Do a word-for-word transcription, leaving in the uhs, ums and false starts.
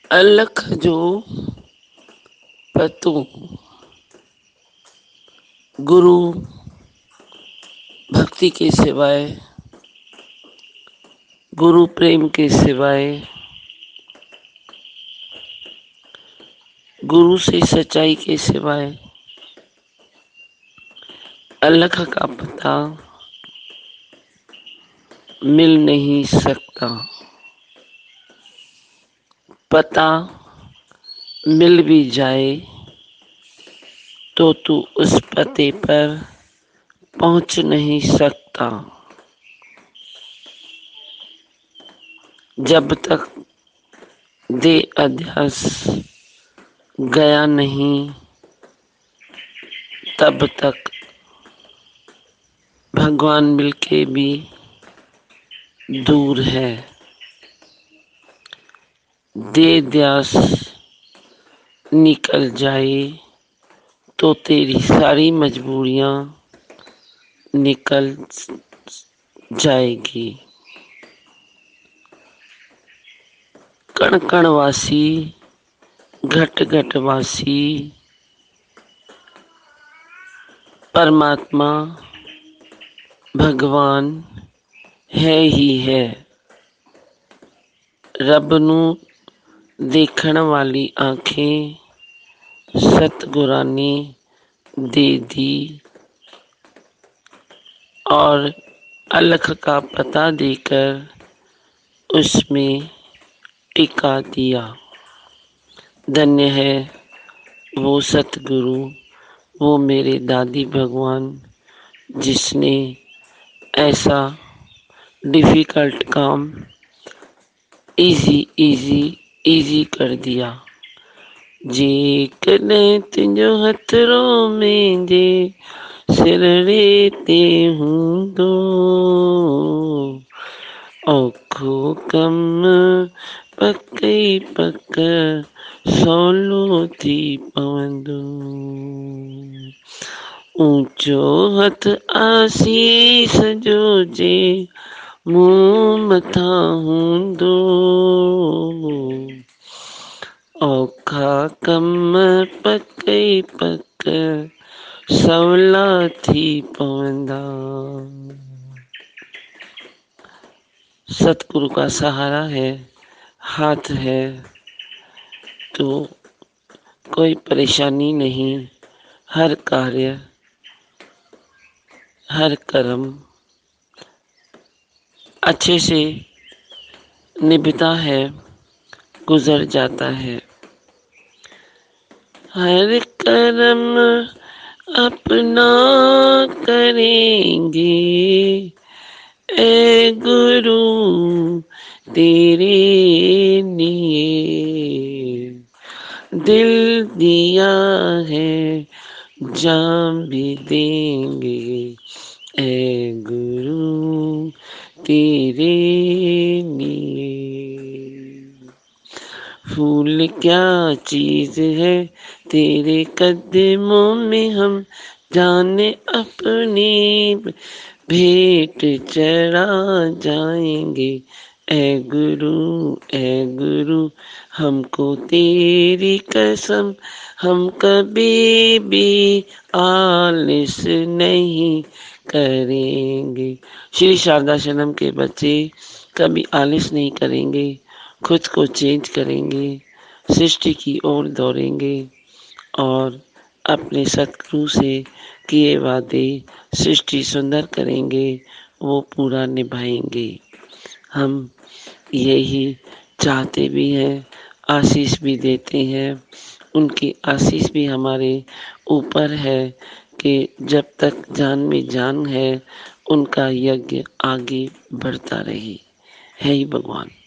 अलख जो पतो गुरु भक्ति के सिवाय, गुरु प्रेम के सिवाय, गुरु से सच्चाई के सिवाय अलख का पता मिल नहीं सकता। पता मिल भी जाए तो तू उस पते पर पहुंच नहीं सकता। जब तक देह अध्यास गया नहीं तब तक भगवान मिलके भी दूर है। देह ध्यास निकल जाए तो तेरी सारी मजबूरियां निकल जाएगी। कण कण वासी, घट घट वासी परमात्मा भगवान है ही है। रब नू देखण वाली आंखें सतगुरां ने दे दी और अलख का पता देकर उसमें टिका दिया। धन्य है वो सतगुरु, वो मेरे दादी भगवान, जिसने ऐसा डिफिकल्ट काम इजी इजी इजी कर दिया। जे कॾहिं तुंहिंजो हथरो में जे सिर रे ते हूंदो, औखो कम पक ई पक सवलो थी पवंदो। ऊंचो हथ आसीस जो जे मूं मथां हूंदो, औखा कम पक ई पक सवला थी पवंदा। सतगुरु का सहारा है, हाथ है तो कोई परेशानी नहीं। हर कार्य, हर कर्म अच्छे से निभता है, गुजर जाता है। हर कर्म अपना करेंगे ए गुरु तेरे लिए, दिल दिया है जान भी देंगे ए गुरु तेरे लिए। फूल क्या चीज है तेरे कदमों में, हम जाने अपनी भेंट चढ़ा जाएंगे ए गुरु ए गुरु, हमको तेरी कसम हम कभी भी आलिस नहीं करेंगे। श्री शारदा शरणम के बच्चे कभी आलिस नहीं करेंगे, खुद को चेंज करेंगे, सृष्टि की ओर दौड़ेंगे और अपने सतगुरु से किए वादे सृष्टि सुंदर करेंगे, वो पूरा निभाएंगे। हम यही चाहते भी हैं, आशीष भी देते हैं। उनकी आशीष भी हमारे ऊपर है कि जब तक जान में जान है उनका यज्ञ आगे बढ़ता रहे। है ही भगवान।